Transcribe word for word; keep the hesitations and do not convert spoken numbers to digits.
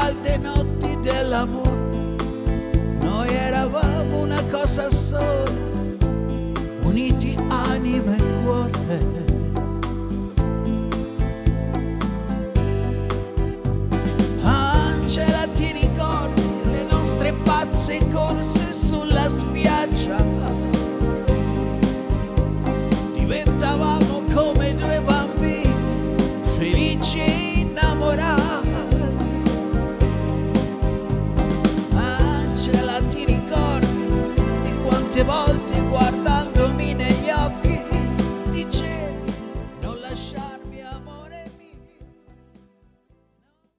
calde notti dell'amore, noi eravamo una cosa sola, uniti anima e cuore. Angela, ti ricordi le nostre pazze corse